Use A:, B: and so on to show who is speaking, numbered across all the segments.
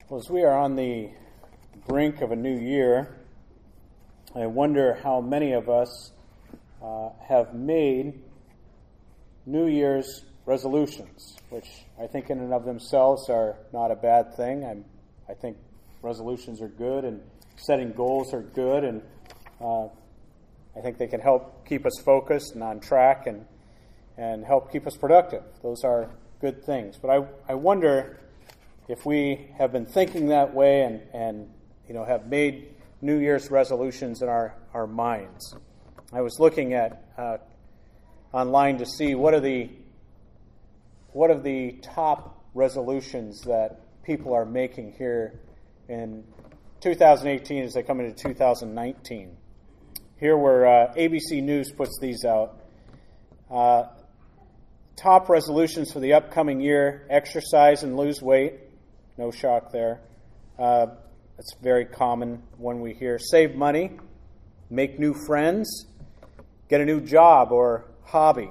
A: Well, as we are on the brink of a new year, I wonder how many of us have made New Year's resolutions, which I think in and of themselves are not a bad thing. I think resolutions are good and setting goals are good, and I think they can help keep us focused and on track and help keep us productive. Those are good things. But I wonder if we have been thinking that way and have made New Year's resolutions in our minds. I was looking at online to see what are the top resolutions that people are making here in 2018 as they come into 2019. Here where ABC News puts these out. Top resolutions for the upcoming year: exercise and lose weight. No shock there. That's a very common one we hear. Save money, make new friends, get a new job or hobby,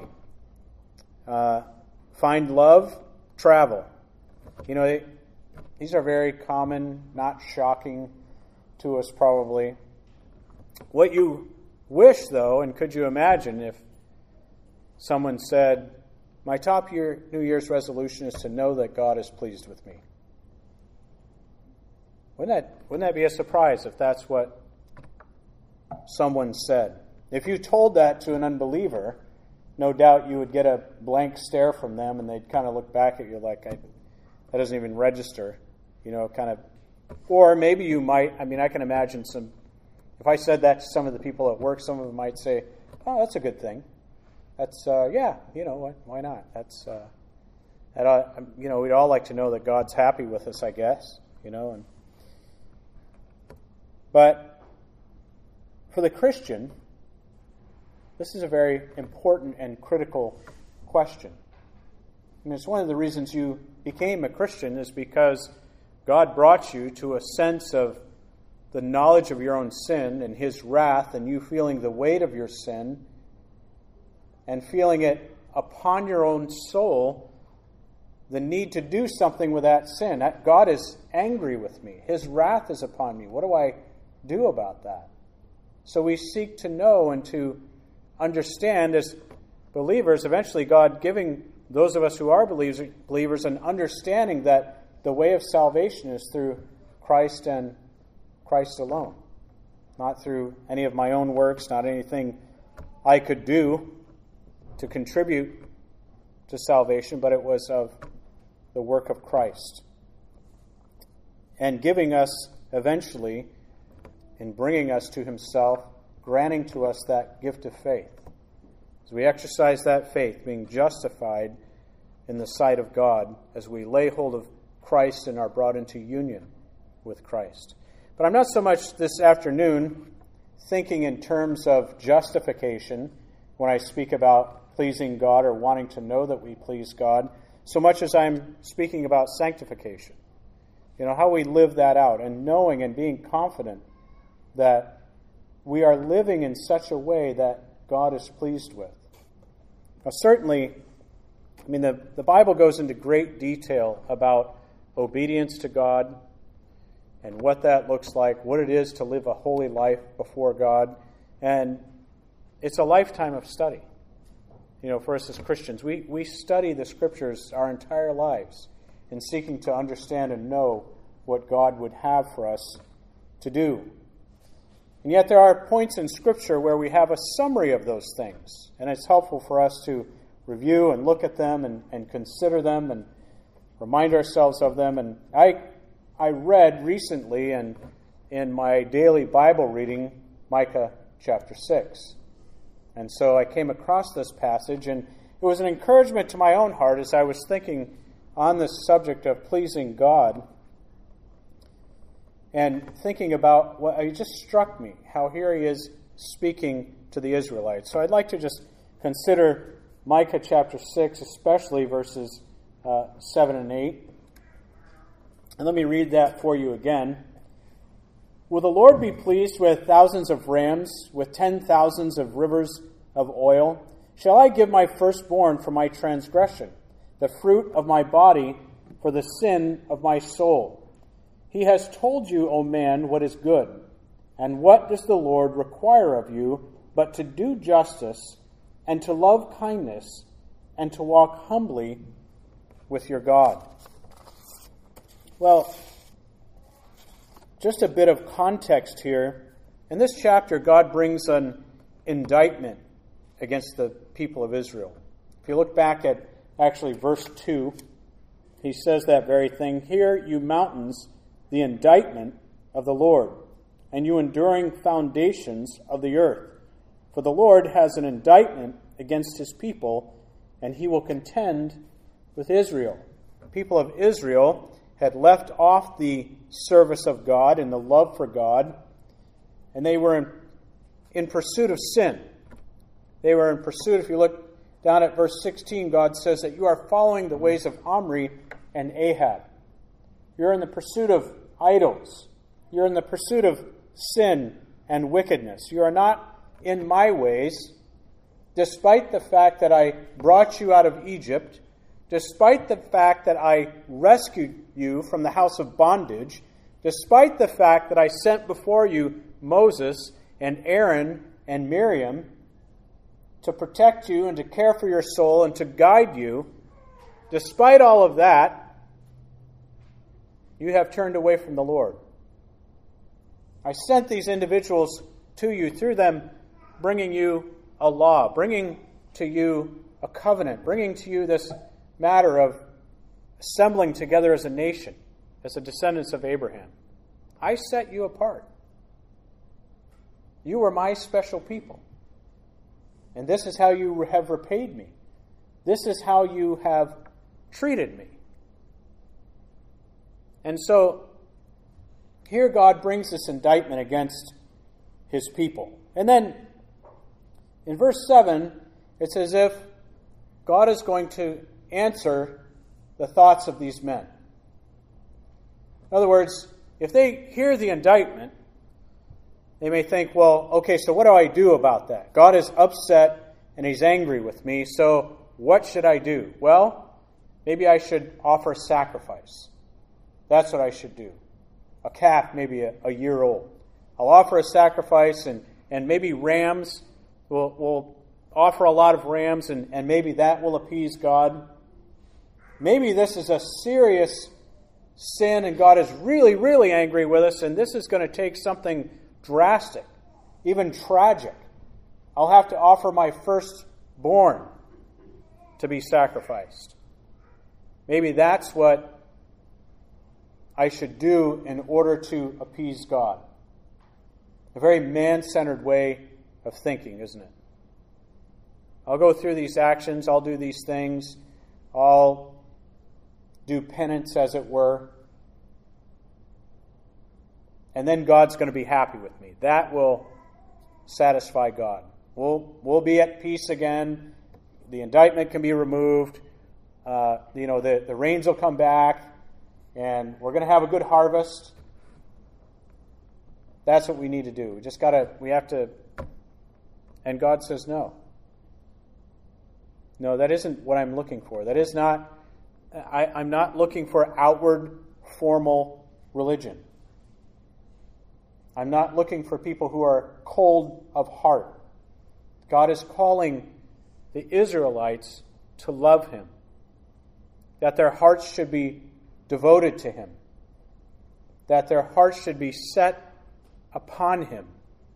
A: find love, travel. These are very common, not shocking to us probably. What you wish, though, and could you imagine if someone said, my top New Year's resolution is to know that God is pleased with me? Wouldn't that be a surprise if that's what someone said? If you told that to an unbeliever, no doubt you would get a blank stare from them, and they'd kind of look back at you like, that doesn't even register, Or maybe you might, I can imagine if I said that to some of the people at work, some of them might say, oh, that's a good thing. That's, why not? That's, we'd all like to know that God's happy with us, I guess, But for the Christian, this is a very important and critical question. It's one of the reasons you became a Christian is because God brought you to a sense of the knowledge of your own sin and His wrath, and you feeling the weight of your sin and feeling it upon your own soul, the need to do something with that sin. God is angry with me. His wrath is upon me. What do I do about that? So we seek to know and to understand as believers, eventually God giving those of us who are believers an understanding that the way of salvation is through Christ and Christ alone. Not through any of my own works, not anything I could do to contribute to salvation, but it was of the work of Christ. And giving us eventually, in bringing us to Himself, granting to us that gift of faith. As we exercise that faith, being justified in the sight of God, as we lay hold of Christ and are brought into union with Christ. But I'm not so much this afternoon thinking in terms of justification when I speak about pleasing God or wanting to know that we please God, so much as I'm speaking about sanctification. How we live that out and knowing and being confident that we are living in such a way that God is pleased with. Now, certainly, the Bible goes into great detail about obedience to God and what that looks like, what it is to live a holy life before God. And it's a lifetime of study. For us as Christians, we study the Scriptures our entire lives in seeking to understand and know what God would have for us to do. And yet there are points in Scripture where we have a summary of those things, and it's helpful for us to review and look at them and consider them and remind ourselves of them. And I read recently in my daily Bible reading Micah chapter 6. And so I came across this passage, and it was an encouragement to my own heart as I was thinking on this subject of pleasing God and thinking about what it just struck me, how here he is speaking to the Israelites. So I'd like to just consider Micah chapter 6, especially verses 7 and 8. And let me read that for you again. Will the Lord be pleased with thousands of rams, with 10,000s of rivers of oil? Shall I give my firstborn for my transgression, the fruit of my body for the sin of my soul? He has told you, O man, what is good. And what does the Lord require of you but to do justice and to love kindness and to walk humbly with your God? Well, just a bit of context here. In this chapter, God brings an indictment against the people of Israel. If you look back at actually verse 2, he says that very thing. Hear, you mountains, the indictment of the Lord, and you enduring foundations of the earth. For the Lord has an indictment against his people, and he will contend with Israel. The people of Israel had left off the service of God and the love for God, and they were in pursuit of sin. They were in pursuit, if you look down at verse 16, God says that you are following the ways of Omri and Ahab. You're in the pursuit of idols. You're in the pursuit of sin and wickedness. You are not in my ways, despite the fact that I brought you out of Egypt, despite the fact that I rescued you from the house of bondage, despite the fact that I sent before you Moses and Aaron and Miriam to protect you and to care for your soul and to guide you, despite all of that, you have turned away from the Lord. I sent these individuals to you, through them bringing you a law, bringing to you a covenant, bringing to you this matter of assembling together as a nation, as the descendants of Abraham. I set you apart. You were my special people. And this is how you have repaid me. This is how you have treated me. And so, here God brings this indictment against his people. And then, in verse 7, it's as if God is going to answer the thoughts of these men. In other words, if they hear the indictment, they may think, well, okay, so what do I do about that? God is upset and he's angry with me, so what should I do? Well, maybe I should offer a sacrifice. That's what I should do. A calf, maybe a year old. I'll offer a sacrifice, and maybe rams. We'll offer a lot of rams, and maybe that will appease God. Maybe this is a serious sin, and God is really, really angry with us, and this is going to take something drastic, even tragic. I'll have to offer my firstborn to be sacrificed. Maybe that's what I should do in order to appease God. A very man-centered way of thinking, isn't it? I'll go through these actions, I'll do these things, I'll do penance, as it were, and then God's going to be happy with me. That will satisfy God. We'll be at peace again. The indictment can be removed. The rains will come back. And we're going to have a good harvest. That's what we need to do. We have to. And God says no. No, that isn't what I'm looking for. That is not, I'm not looking for outward, formal religion. I'm not looking for people who are cold of heart. God is calling the Israelites to love him. That their hearts should be devoted to him, that their hearts should be set upon him,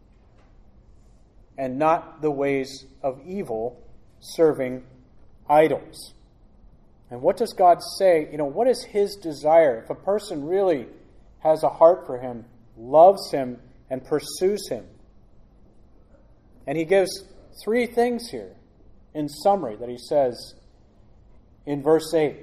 A: and not the ways of evil, serving idols. And what does God say? What is his desire? If a person really has a heart for him, loves him, and pursues him. And he gives three things here in summary that he says in verse 8.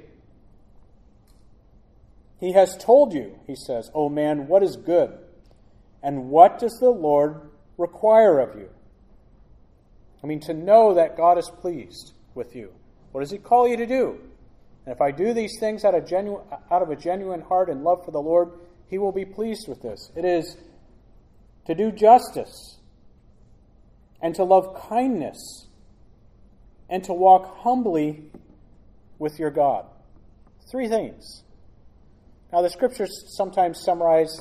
A: He has told you, he says, O man, what is good, and what does the Lord require of you? To know that God is pleased with you. What does he call you to do? And if I do these things out of a genuine heart and love for the Lord, he will be pleased with this. It is to do justice, and to love kindness, and to walk humbly with your God. Three things. Now, the Scriptures sometimes summarize,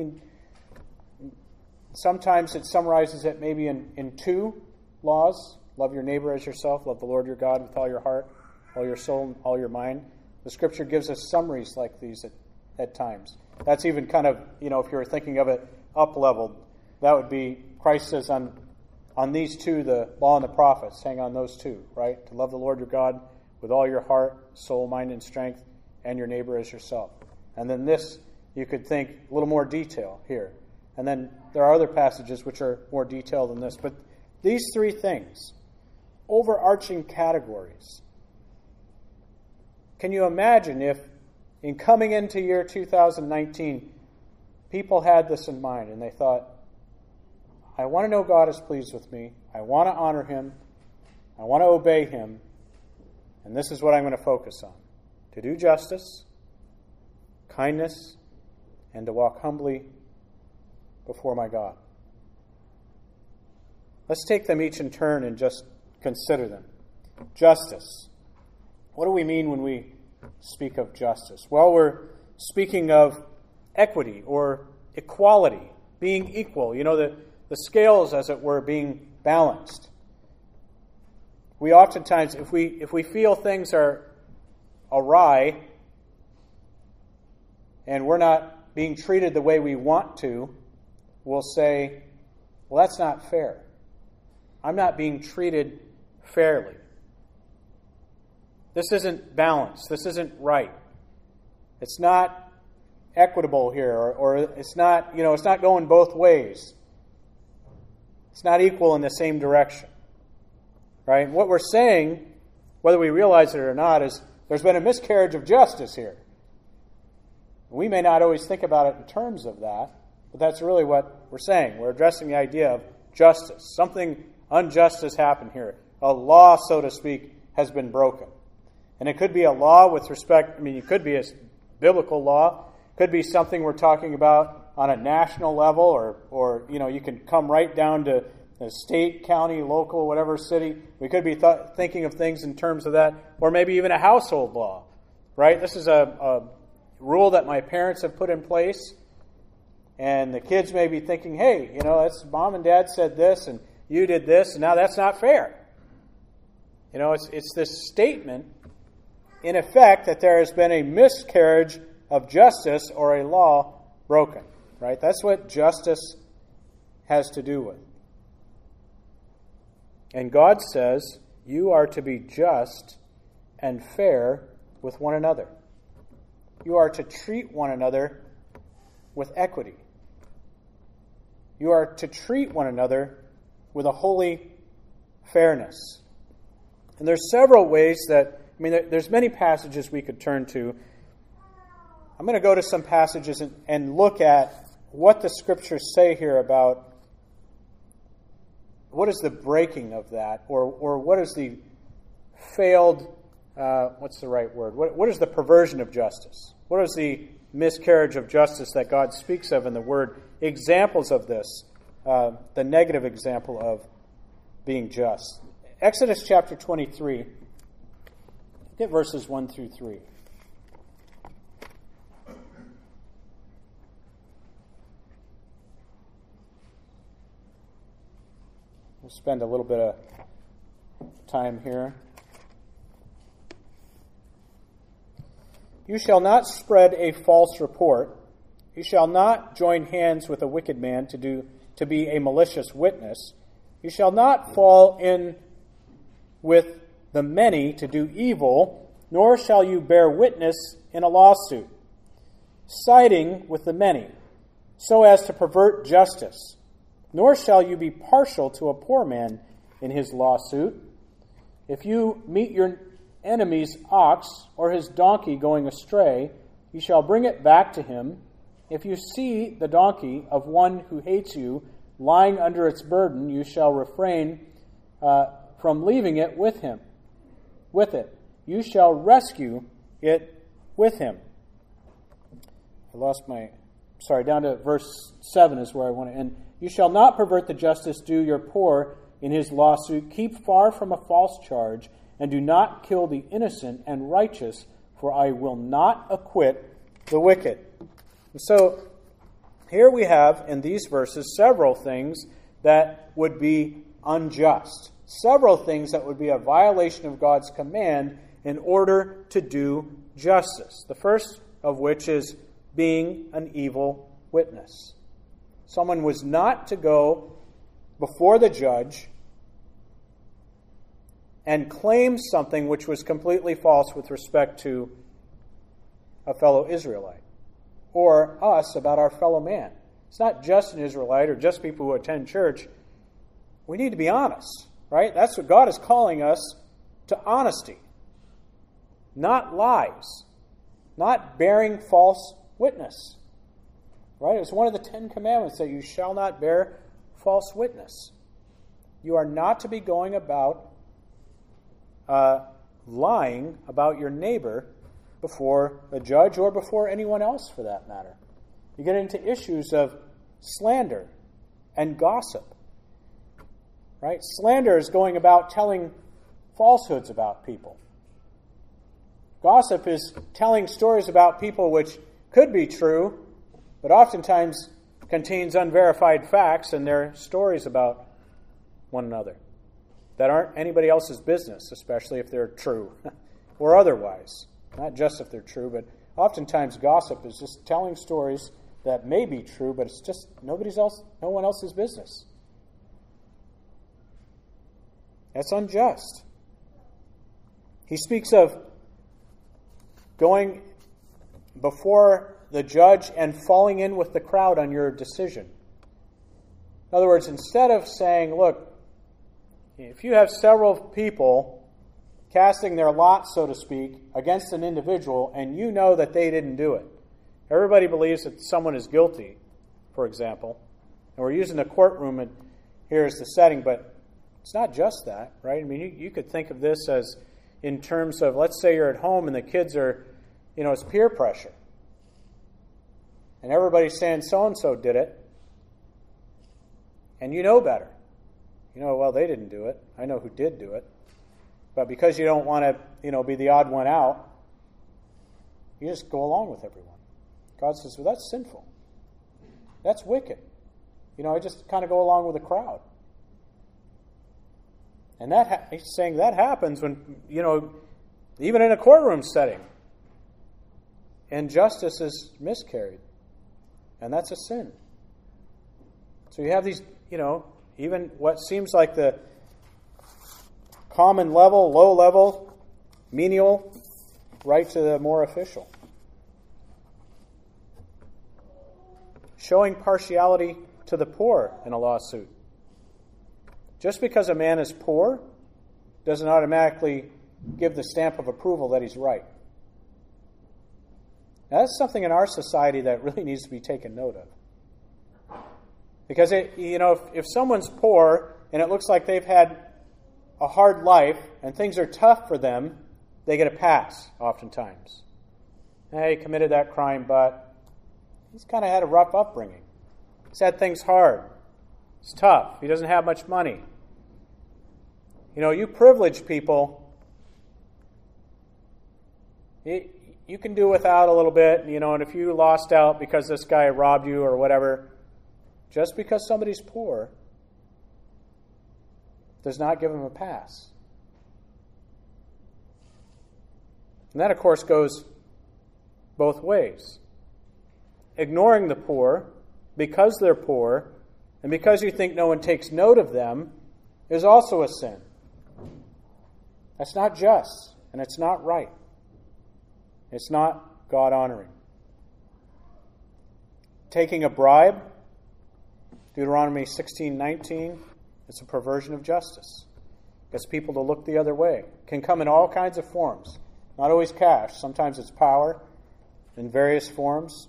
A: sometimes it summarizes it maybe in 2 laws. Love your neighbor as yourself. Love the Lord your God with all your heart, all your soul, and all your mind. The Scripture gives us summaries like these at times. That's even kind of, if you were thinking of it up-leveled, that would be, Christ says on these 2, the law and the prophets, hang on those 2, right? To love the Lord your God with all your heart, soul, mind, and strength, and your neighbor as yourself. And then this, you could think a little more detail here. And then there are other passages which are more detailed than this. But these 3 things, overarching categories. Can you imagine if, in coming into year 2019, people had this in mind and they thought, I want to know God is pleased with me. I want to honor Him. I want to obey Him. And this is what I'm going to focus on. To do justice, kindness, and to walk humbly before my God. Let's take them each in turn and just consider them. Justice. What do we mean when we speak of justice? Well, we're speaking of equity or equality, being equal. The scales, as it were, being balanced. We oftentimes, if we feel things are awry and we're not being treated the way we want to, we'll say, well, that's not fair. I'm not being treated fairly. This isn't balanced. This isn't right. It's not equitable here, or it's not, it's not going both ways. It's not equal in the same direction. Right? What we're saying, whether we realize it or not, is there's been a miscarriage of justice here. We may not always think about it in terms of that, but that's really what we're saying. We're addressing the idea of justice. Something unjust has happened here. A law, so to speak, has been broken. And it could be a law with respect, it could be a biblical law. It could be something we're talking about on a national level, or you can come right down to the state, county, local, whatever city. We could be thinking of things in terms of that, or maybe even a household law, right? This is a rule that my parents have put in place, and the kids may be thinking, hey, that's mom and dad said this, and you did this, and now that's not fair. It's this statement, in effect, that there has been a miscarriage of justice or a law broken, right? That's what justice has to do with. And God says, you are to be just and fair with one another. You are to treat one another with equity. You are to treat one another with a holy fairness. And there's several ways that, there's many passages we could turn to. I'm going to go to some passages and look at what the Scriptures say here about what is the breaking of that, or what is the failed, what's the right word? What is the perversion of justice? What is the miscarriage of justice that God speaks of in the Word? Examples of this, the negative example of being just. Exodus chapter 23, look at verses 1 through 3. We'll spend a little bit of time here. You shall not spread a false report. You shall not join hands with a wicked man to be a malicious witness. You shall not fall in with the many to do evil, nor shall you bear witness in a lawsuit, siding with the many, so as to pervert justice. Nor shall you be partial to a poor man in his lawsuit. If you meet your enemy's ox or his donkey going astray, you shall bring it back to him. If you see the donkey of one who hates you lying under its burden, you shall refrain from leaving it with it. You shall rescue it with him. Down to verse 7 is where I want to end. You shall not pervert the justice due your poor in his lawsuit. Keep far from a false charge, and do not kill the innocent and righteous, for I will not acquit the wicked. And so here we have in these verses several things that would be unjust, several things that would be a violation of God's command in order to do justice. The first of which is being an evil witness. Someone was not to go before the judge and claim something which was completely false with respect to a fellow Israelite or us about our fellow man. It's not just an Israelite or just people who attend church. We need to be honest, right? That's what God is calling us to, honesty, not lies, not bearing false witness. Right? It's one of the 10 commandments that you shall not bear false witness. You are not to be going about lying about your neighbor before a judge or before anyone else for that matter. You get into issues of slander and gossip. Right? Slander is going about telling falsehoods about people. Gossip is telling stories about people which could be true, but oftentimes contains unverified facts and their stories about one another that aren't anybody else's business, especially if they're true or otherwise. Not just if they're true, but oftentimes gossip is just telling stories that may be true, but it's just no one else's business. That's unjust. He speaks of going before the judge and falling in with the crowd on your decision. In other words, instead of saying, look, if you have several people casting their lot, so to speak, against an individual, and you know that they didn't do it. Everybody believes that someone is guilty, for example. And we're using the courtroom here as the setting, but it's not just that, right? I mean, you could think of this as in terms of, let's say you're at home and the kids are, it's peer pressure. And everybody's saying so-and-so did it. And you know better. Well, they didn't do it. I know who did do it. But because you don't want to, be the odd one out, you just go along with everyone. God says, well, that's sinful. That's wicked. I just kind of go along with the crowd. And he's saying that happens when, even in a courtroom setting, injustice is miscarried. And that's a sin. So you have these, even what seems like the common level, low level, menial, right to the more official. Showing partiality to the poor in a lawsuit. Just because a man is poor doesn't automatically give the stamp of approval that he's right. Now, that's something in our society that really needs to be taken note of. Because, if someone's poor and it looks like they've had a hard life and things are tough for them, they get a pass oftentimes. Hey, he committed that crime, but he's kind of had a rough upbringing. He's had things hard. It's tough. He doesn't have much money. You privileged people, you can do without a little bit, and if you lost out because this guy robbed you or whatever, just because somebody's poor does not give him a pass. And that, of course, goes both ways. Ignoring the poor because they're poor and because you think no one takes note of them is also a sin. That's not just, and it's not right. It's not God-honoring. Taking a bribe, Deuteronomy 16:19, it's a perversion of justice. Gets people to look the other way. It can come in all kinds of forms. Not always cash. Sometimes it's power in various forms.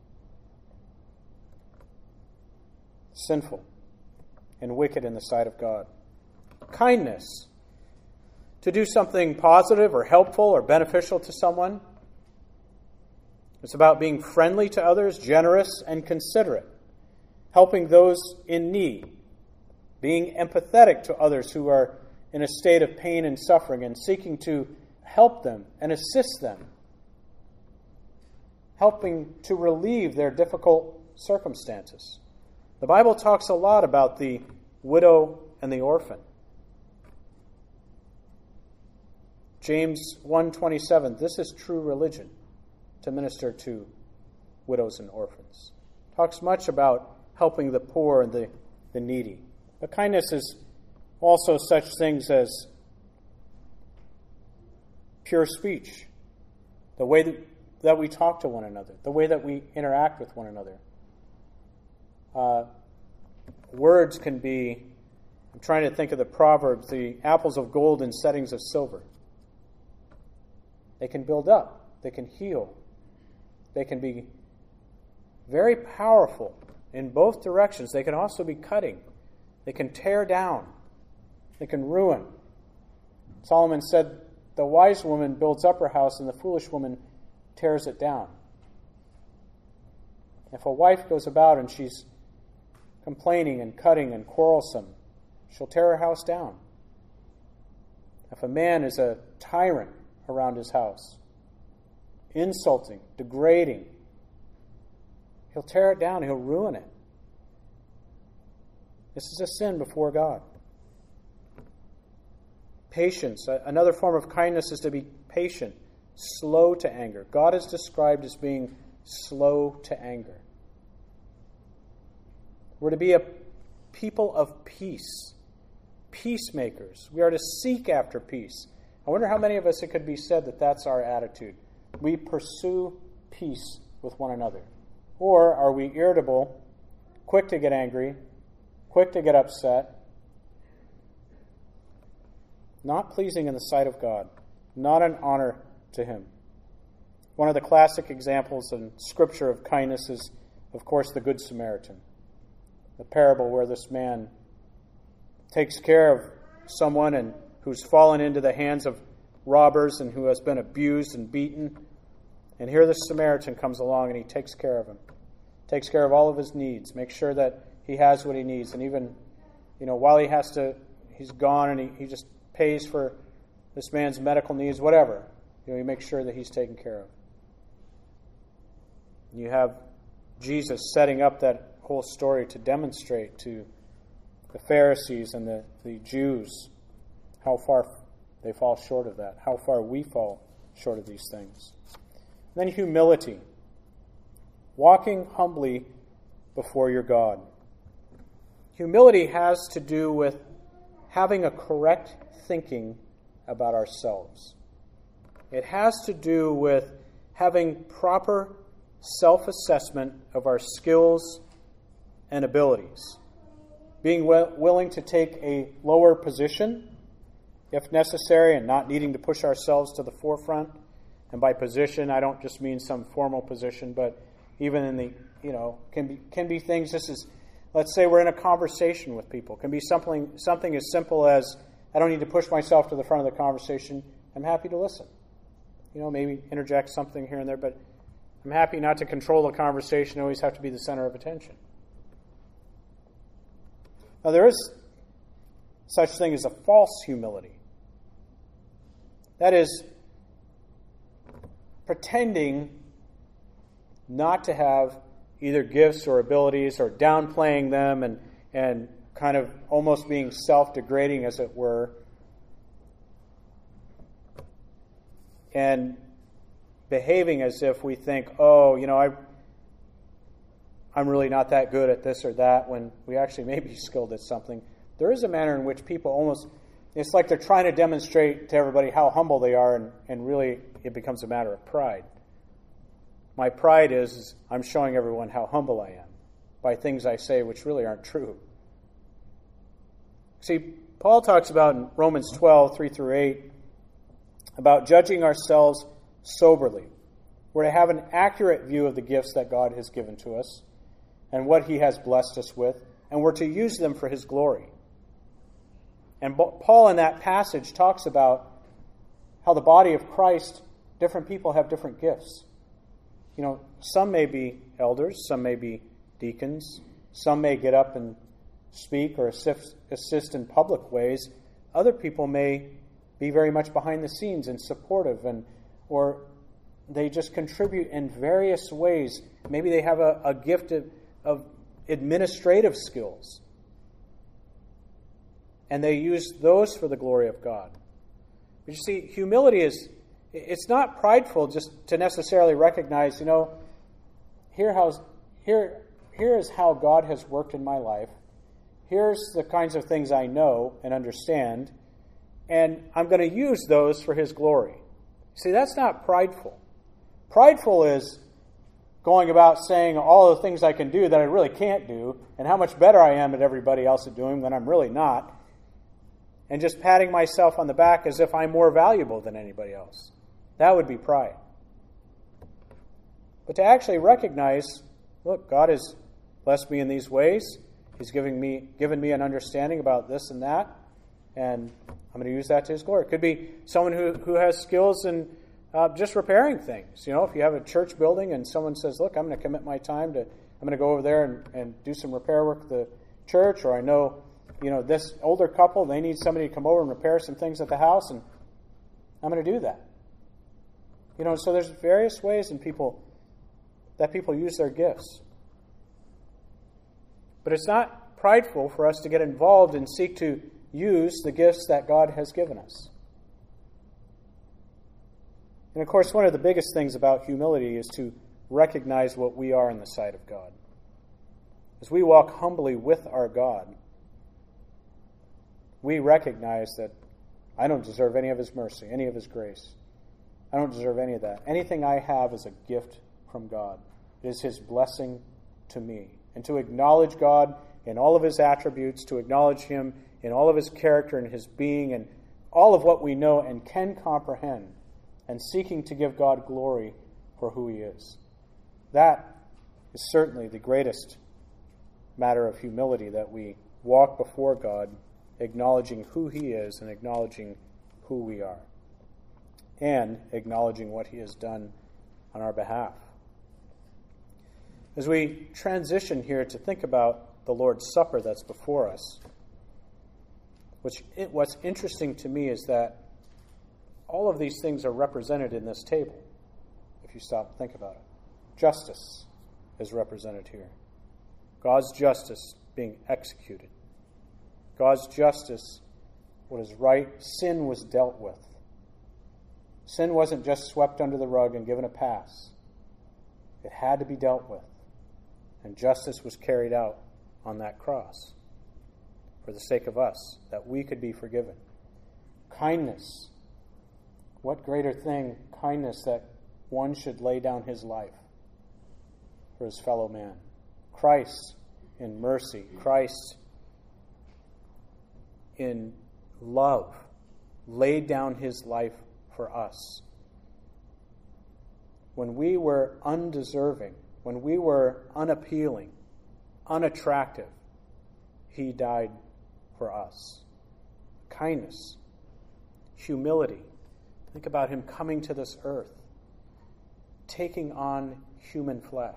A: Sinful and wicked in the sight of God. Kindness. To do something positive or helpful or beneficial to someone. It's about being friendly to others, generous and considerate, helping those in need, being empathetic to others who are in a state of pain and suffering and seeking to help them and assist them. helping to relieve their difficult circumstances. The Bible talks a lot about the widow and the orphan. James 1:27, this is true religion, to minister to widows and orphans. Talks much about helping the poor and the needy. But kindness is also such things as pure speech, the way that we talk to one another, the way that we interact with one another. Words can be, I'm trying to think of the Proverbs, the apples of gold in settings of silver. They can build up, they can heal, they can be very powerful in both directions. They can also be cutting. They can tear down. They can ruin. Solomon said, the wise woman builds up her house and the foolish woman tears it down. If a wife goes about and she's complaining and cutting and quarrelsome, she'll tear her house down. If a man is a tyrant around his house, insulting, degrading, he'll tear it down, he'll ruin it. This is a sin before God. Patience. Another form of kindness is to be patient, slow to anger. God is described as being slow to anger. We're to be a people of peace, peacemakers. We are to seek after peace. I wonder how many of us it could be said that that's our attitude. We pursue peace with one another. Or are we irritable, quick to get angry, quick to get upset, not pleasing in the sight of God, not an honor to Him? One of the classic examples in Scripture of kindness is, of course, the Good Samaritan. The parable where this man takes care of someone who's fallen into the hands of robbers and who has been abused and beaten. And here the Samaritan comes along and he takes care of him. Takes care of all of his needs. Makes sure that he has what he needs. And even, while he's gone and he just pays for this man's medical needs, whatever. He makes sure that he's taken care of. You have Jesus setting up that whole story to demonstrate to the Pharisees and the Jews how far they fall short of that, how far we fall short of these things. And then humility, walking humbly before your God. Humility has to do with having a correct thinking about ourselves. It has to do with having proper self-assessment of our skills and abilities. Being willing to take a lower position if necessary and not needing to push ourselves to the forefront. And by position, I don't just mean some formal position, but even in the, can be things. This is, let's say we're in a conversation with people. It can be something as simple as, I don't need to push myself to the front of the conversation. I'm happy to listen. Maybe interject something here and there, but I'm happy not to control the conversation, always have to be the center of attention. Now, there is such thing as a false humility. That is, pretending not to have either gifts or abilities or downplaying them and kind of almost being self-degrading, as it were, and behaving as if we think, I'm really not that good at this or that, when we actually may be skilled at something. There is a manner in which people almost, it's like they're trying to demonstrate to everybody how humble they are, and really it becomes a matter of pride. My pride is I'm showing everyone how humble I am by things I say which really aren't true. See, Paul talks about in Romans 12, 3-8, about judging ourselves soberly. We're to have an accurate view of the gifts that God has given to us and what He has blessed us with, and we're to use them for His glory. And Paul in that passage talks about how the body of Christ, different people have different gifts. Some may be elders, some may be deacons, some may get up and speak or assist in public ways. Other people may be very much behind the scenes and supportive or they just contribute in various ways. Maybe they have a gift of administrative skills. And they use those for the glory of God. But you see, humility it's not prideful just to necessarily recognize, here is how God has worked in my life. Here's the kinds of things I know and understand, and I'm going to use those for His glory. See, that's not prideful. Prideful is going about saying all the things I can do that I really can't do, and how much better I am at everybody else at doing when I'm really not, and just patting myself on the back as if I'm more valuable than anybody else. That would be pride. But to actually recognize, look, God has blessed me in these ways. He's given me an understanding about this and that, and I'm going to use that to His glory. It could be someone who has skills in just repairing things. If you have a church building and someone says, look, I'm going to commit my time I'm going to go over there and do some repair work at the church, or I know, this older couple, they need somebody to come over and repair some things at the house, and I'm going to do that. So there's various ways that people use their gifts. But it's not prideful for us to get involved and seek to use the gifts that God has given us. And of course, one of the biggest things about humility is to recognize what we are in the sight of God. As we walk humbly with our God, we recognize that I don't deserve any of His mercy, any of His grace. I don't deserve any of that. Anything I have is a gift from God. It is His blessing to me. And to acknowledge God in all of His attributes, to acknowledge Him in all of His character and His being and all of what we know and can comprehend, and seeking to give God glory for who He is. That is certainly the greatest matter of humility, that we walk before God acknowledging who He is and acknowledging who we are, and acknowledging what He has done on our behalf. As we transition here to think about the Lord's Supper that's before us, what's interesting to me is that all of these things are represented in this table, if you stop and think about it. Justice is represented here. God's justice being executed. God's justice, what is right, sin was dealt with. Sin wasn't just swept under the rug and given a pass. It had to be dealt with. And justice was carried out on that cross for the sake of us, that we could be forgiven. Kindness. What greater thing, kindness, that one should lay down his life for his fellow man. Christ in mercy. Christ in love laid down His life for us. When we were undeserving, when we were unappealing, unattractive, He died for us. Kindness, humility. Think about Him coming to this earth, taking on human flesh.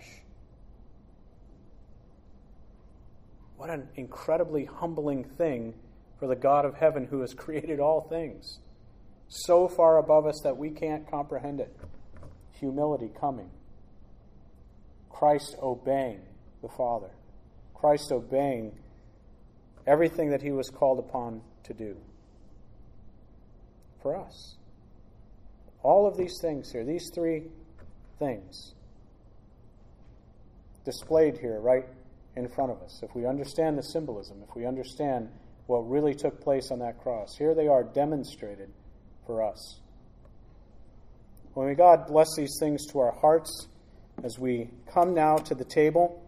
A: What an incredibly humbling thing for the God of heaven, who has created all things, so far above us that we can't comprehend it. Humility coming. Christ obeying the Father. Christ obeying everything that He was called upon to do for us. All of these things here, these three things displayed here right in front of us. If we understand the symbolism, if we understand what really took place on that cross, here they are demonstrated for us. Well, may God bless these things to our hearts as we come now to the table.